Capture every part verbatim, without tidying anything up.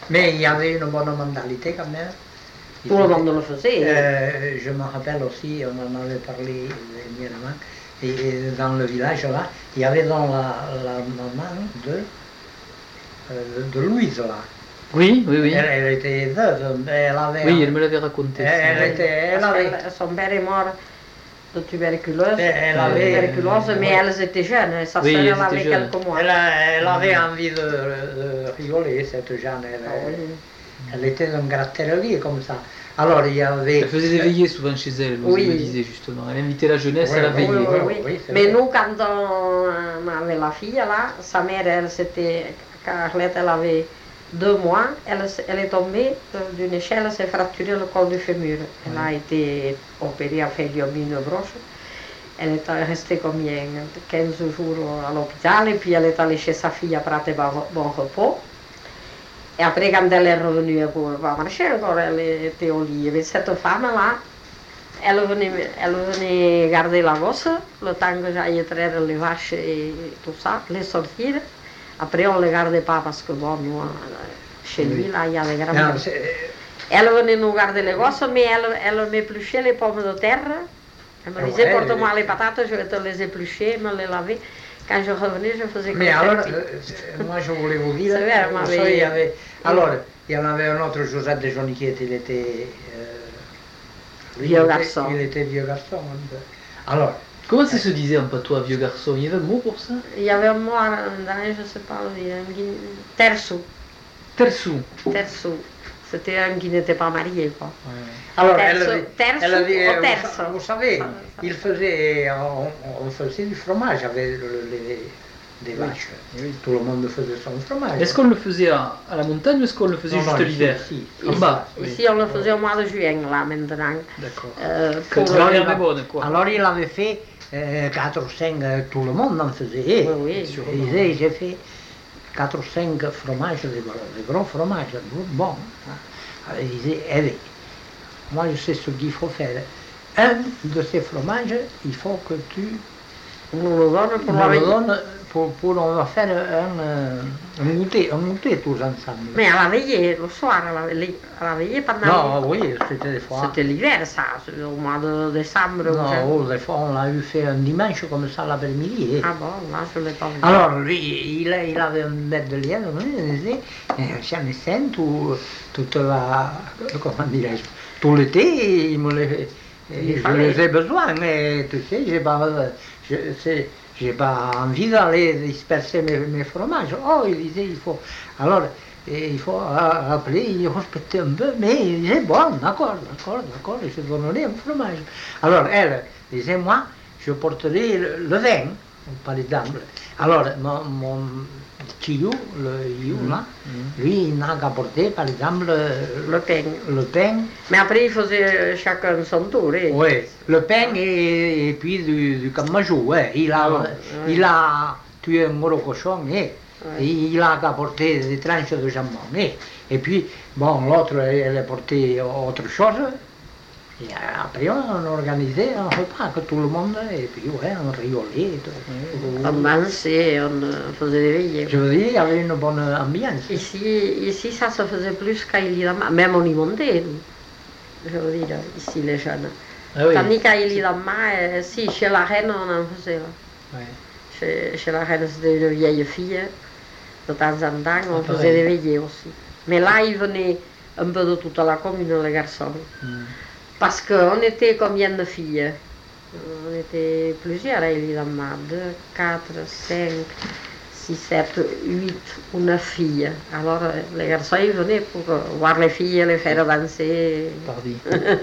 Mais il y avait une bonne mentalité quand même. Tout le monde le faisait. Euh, je me rappelle aussi, on en avait parlé dernièrement, et dans le village là, il y avait dans la, la maman de, euh, de Louise là. Oui, oui, oui. Elle, elle était veuve, elle avait... Oui, elle me l'avait raconté. Elle, elle était... Elle avait... Son père est mort de tuberculose, elle avait, tuberculose mais oui. Elles étaient jeunes, sa oui, sœur avait jeune. quelques mois. Elle, elle avait envie de, de rigoler, cette Jeanne. Elle, oh, oui. Elle était d'un caractère lié comme ça. Alors, il y avait... Elle faisait des veillées souvent chez elle, vous oui. me disiez justement. Elle invitait la jeunesse oui, à la veillée. Oui, oui, oui. oui mais vrai. Nous, quand on avait la fille, là, sa mère, elle s'était... Quand Arlette, elle avait deux mois, elle, elle est tombée d'une échelle, elle s'est fracturée le col du fémur. Elle oui. a été opérée, a fait une broche. Elle est restée combien quinze jours à l'hôpital, et puis elle est allée chez sa fille à Prat Bon Repos. Et après, quand elle est revenue pour marcher encore, elle était au lit. Et cette femme-là, elle venait, elle venait garder la gosse, le temps que j'aille traire les vaches et tout ça, les sortir. Après, on ne les gardait pas parce que, bon, nous, chez lui, là, il y avait grand. Elle venait nous garder les gosses, mais elle, elle m'épluchait les pommes de terre. Elle me disait, ouais, porte-moi les patates, je vais te les éplucher, me les laver. Quand je revenais, je faisais comme ça. Mais alors, euh, moi je voulais vous dire, vrai, vous savez, il y avait, alors, il y en avait un autre, Joseph de Joniquet, il était... Euh, vieux il garçon. Était, il était vieux garçon. Alors... Comment ça se disait en patois, vieux garçon? Il y avait un mot pour ça? Il y avait un mot, je ne sais pas le dire, tersou. Tersou. Tersou. C'était un qui n'était pas marié, quoi. Ouais. Alors, terso, elle, terso elle avait, ou terso. Vous, vous savez, il faisait, on, on faisait du fromage avec le, les, des vaches. Oui. Tout le monde faisait son fromage. Est-ce qu'on le faisait à, à la montagne ou est-ce qu'on le faisait non, juste l'hiver? Ici, en bas. Ici, oui. On le faisait au mois de juin, là, maintenant. D'accord. Euh, alors, il avait, bonne, quoi. Alors, il avait fait euh, quatre ou cinq, tout le monde en faisait. Oui, oui. J'ai fait quatre ou cinq fromages, des gros, des gros fromages, bon. Alors, il disait, allez, moi je sais ce qu'il faut faire. Un de ces fromages, il faut que tu nous le donnes pour, nous le donnes pour, pour on va faire un, un goûter, un goûter tous ensemble. Mais à la veillée, le soir, à la veillée, à la veillée pendant... Non, oui, c'était des fois... C'était l'hiver, ça, au mois de décembre. Non, des fois on l'a eu fait un dimanche comme ça l'après-midi. Ah bon, là je ne l'ai pas vu. Alors lui, il, il avait un bête de lièvre, il disait, j'en ai cinq, tout, toute la... comment dirais-je, tout l'été, il me les... Je fallait. Les ai besoin, mais tu sais, j'ai pas, j'ai pas envie d'aller disperser mes, mes fromages. Oh, il disait, il faut, alors, il faut appeler, il respecter un peu, mais il disait, bon, d'accord, d'accord, d'accord, je donnerai un fromage. Alors, elle disait, moi, je porterai le, le vin, par exemple. Alors, mon, mon petit you, le you, là, mmh. lui, il n'a qu'à porter, par exemple, le pain. Le pain. Mais après, il faisait chacun son tour. Hein. Oui, le pain et, et puis du, du camajou. Ouais. Il, a, ouais, ouais. il a tué un gros cochon et, ouais. et il a qu'à porter des tranches de jambon. Et, et puis, bon, l'autre, elle a porté autre chose. Et après, on organisait un repas que tout le monde, et puis, ouais, on rigolait. On dansait, on faisait des veillées. Je veux dire, il y avait une bonne ambiance. Ici, ici ça se faisait plus qu'à Ily-Damma, même on y montait, je veux dire, ici, les jeunes. Ah oui. Tandis qu'à Ily-Damma, si, chez la reine, on en faisait. Ouais. Chez, chez la reine, c'était une vieille fille, de temps en temps, on ah, faisait des veillées aussi. Mais là, ils venaient un peu de toute la commune, les garçons. Mm. Parce qu'on était combien de filles? On était plusieurs à Ily-Damma, deux, quatre, cinq, six, sept, huit ou neuf filles. Alors les garçons ils venaient pour voir les filles et les faire danser. Pardi.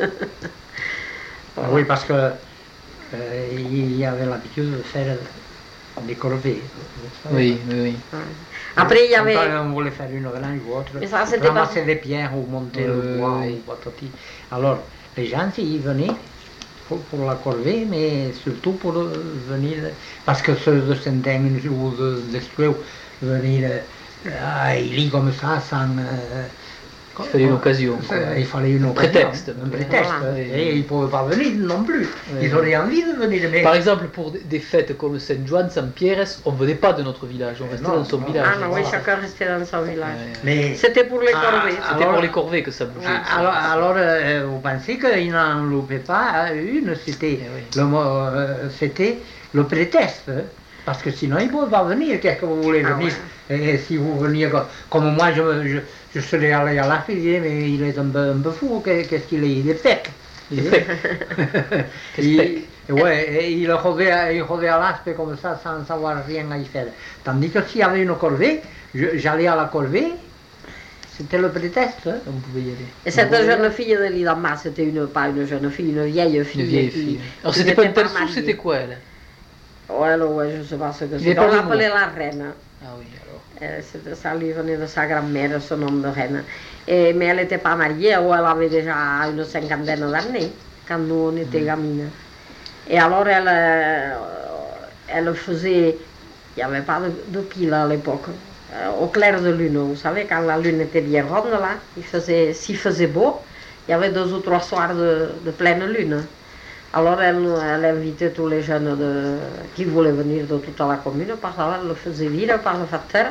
Voilà. Oui, parce que euh, il y avait l'habitude de faire des corvées. Oui, oui, oui. Ouais. Après, il y avait... Quand on voulait faire une grange ou autre, mais ça, ramasser pas... des pierres ou monter euh, le bois oui. ou patati. Alors, les gens, ils venaient pour, pour la corvée, mais surtout pour venir, parce que ceux de Saint-Denis ou de d'Espleu, venir à Ily comme ça, sans, euh, Il fallait une occasion. Quoi. Il fallait une occasion. Prétexte. Un prétexte. Voilà. Et ils ne pouvaient pas venir non plus. Ouais. Ils auraient envie de venir. Mais... Par exemple, pour des fêtes comme Saint Juan, San Pierre, on ne venait pas de notre village, on restait Non, dans son non. village. Ah non, oui, Voilà. chacun restait dans son village. Ouais. mais... C'était pour les Ah, corvées. ah, C'était alors- pour les corvées que ça bougeait. Ah, Alors, alors euh, vous pensez qu'ils n'en loupaient pas hein, une, c'était Eh oui. le, mot, euh, c'était le prétexte. hein. Parce que sinon, ils ne pouvaient pas venir. Qu'est-ce que vous voulez Ah venir Et si vous veniez co- comme moi, je, me- je, je serais allé à la fille, mais il est un peu, un peu fou. qu'est- Qu'est-ce qu'il est Il est pec. Il est pec. Qu'est-ce il, pec ouais, et il revient, il revient à l'aspect comme ça sans savoir rien à y faire. Tandis que s'il y avait une corvée, je- j'allais à la corvée, c'était le prétexte. hein. On pouvait y aller. Et cette jeune fille de l'Idama, c'était une, pas une jeune fille, une vieille fille. Une vieille qui- fille. Alors qui c'était pas une n'était telle sous, mariée. c'était quoi elle Ouais, alors, ouais, je ne sais pas ce que Il est c'est. pas On le l'appelait mot. la reine. Ah oui, alors. Euh, c'était- ça lui venait de sa grand-mère, son nom de reine. Et, mais elle n'était pas mariée, ou elle avait déjà une cinquantaine d'années, quand nous on était gamines. Et alors elle, euh, elle faisait, il n'y avait pas de, de pile à l'époque, euh, au clair de lune, vous savez, quand la lune était bien ronde là, il faisait, s'il faisait beau, il y avait deux ou trois soirs de, de pleine lune. Alors elle, elle invitait tous les jeunes de, qui voulaient venir de toute la commune, parce qu'elle le faisait dire par le facteur.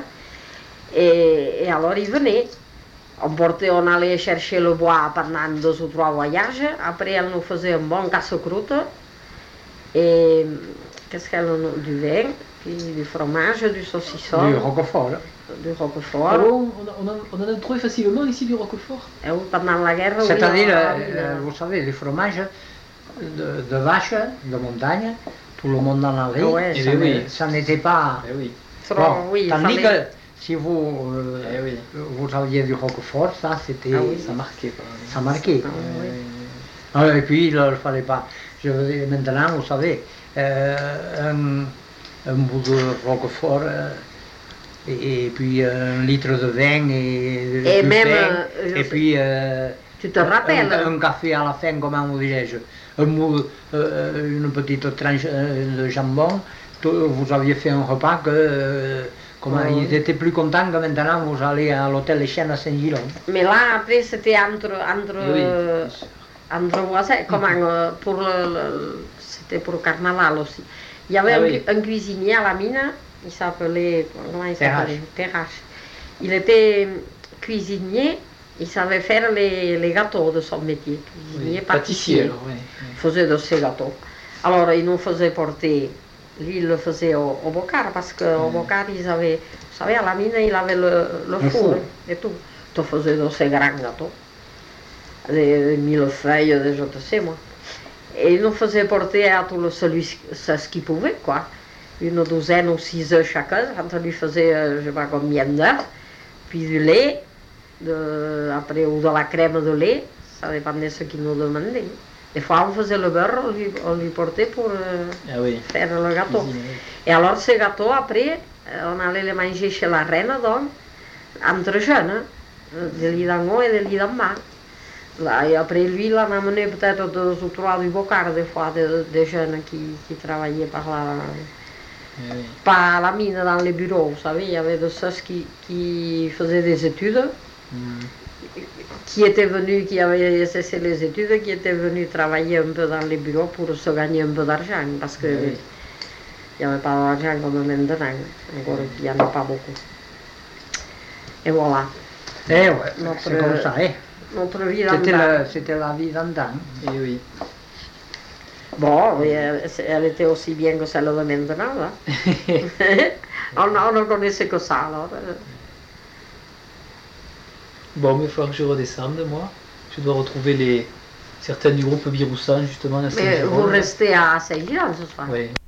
Et, et alors ils venaient. On, portait, on allait chercher le bois pendant deux ou trois voyages. Après, elle nous faisait un bon casse-croûte. Et qu'est-ce qu'elle nous... Du vin, puis du fromage, du saucisson, Du Roquefort. du roquefort. Ah bon, on, a, on, a, on en a trouvé facilement ici du Roquefort. Et oui, pendant la guerre, oui, C'est-à-dire, on- euh, on- euh, vous savez, les fromages de, de vache, de montagne, tout le monde en avait. Ouais, ça eh n'est- oui. ça n'était pas... Eh oui. trop, Bon, oui, il tandis fallait- que si vous, euh, Eh oui. vous aviez du Roquefort, ça c'était... Ah oui. Ça marquait pas. Ça marquait. Ah oui. Ah, et puis, il ne fallait pas... Je veux dire, maintenant, vous savez, euh, un, un bout de Roquefort, euh, et, et puis un litre de vin, et, Et du même, pain, euh, je et sais- puis... euh, Tu te rappelles un, un café à la fin, comment vous dirais-je, un mou- euh, une petite tranche euh, de jambon, tout- vous aviez fait un repas que... euh, comment, Ah oui. ils étaient plus contents que maintenant vous allez à l'hôtel Les Chênes à Saint-Gilon. Mais là, après, c'était entre, entre, Eh oui, euh, bien sûr. entre voisins, comment, euh, pour le, le- c'était pour le carnaval aussi. Il y avait Ah un, oui. cu- un cuisinier à la mine, il s'appelait, comment il Terrache. s'appelait Terrache. Il était cuisinier, il savait faire les, les gâteaux de son métier, cuisinier Oui, pâtissier. alors, oui. Il faisait de ces gâteaux. Alors, il nous faisait porter, lui, il le faisait au, au bocar, parce qu'au Mm. bocar, ils avaient, vous savez, à la mine, il avait le, le Le four four. et tout. Il faisait de ces grands gâteaux, des, des millefeuilles, des je ne sais moi. Et il nous faisait porter à tout le, celui, ce ce qu'il pouvait, quoi. Une douzaine ou six œufs chacun, quand on lui faisait, euh, je ne sais pas combien d'œufs, puis du lait, de, après, ou de la crème de lait, ça dépendait de ce qu'il nous demandait. Des fois, on faisait le beurre, on lui, on lui portait pour euh, Ah oui. faire le gâteau. Cuisine, oui. Et alors, ces gâteaux, après, euh, on allait les manger chez la reine, donc, entre jeunes, hein, de l'île d'en haut et de l'île d'en bas. Là, et après, lui, il en amenait peut-être deux ou trois du bocar, des fois, des, des jeunes qui, qui travaillaient par là. Eh oui. Pas à la mine, dans les bureaux, vous savez, il y avait de ceux qui, qui faisaient des études, Mm. qui étaient venus, qui avaient cessé les études, qui étaient venus travailler un peu dans les bureaux pour se gagner un peu d'argent, parce que Oui. il n'y avait pas d'argent comme maintenant, encore qu'il n'y en a pas beaucoup. Et voilà, Eh ouais, Notre- c'est comme ça, hein. notre vie C'était, d'antan. le- c'était la vie d'antan. Eh oui. Bon, oui, elle, elle était aussi bien que celle de maintenant, là. on, on ne connaissait que ça, alors. euh. Bon, mais il va falloir que je redescende, moi. Je dois retrouver les certains du groupe Biroussan, justement, à Mais Saint-Jérôme. vous restez à Saint-Gilles ce soir. Oui.